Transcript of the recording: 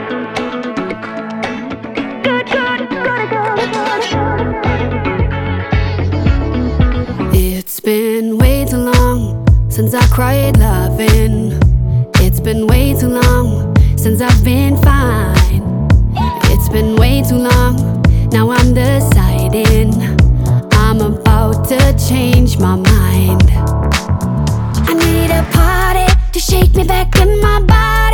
It's been way too long since I cried loving. It's been way too long since I've been fine. It's been way too long, now I'm deciding I'm about to change my mind. I need a party to shake me back in my body.